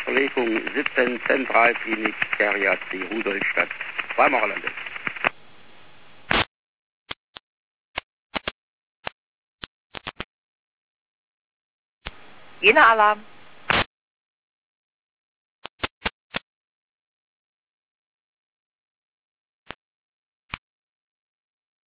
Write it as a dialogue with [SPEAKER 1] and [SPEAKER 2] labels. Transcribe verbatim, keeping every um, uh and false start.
[SPEAKER 1] Verlegung siebzehn Zentralklinik Geriatrie Rudolstadt, Weimarer Landes.
[SPEAKER 2] Jener Alarm.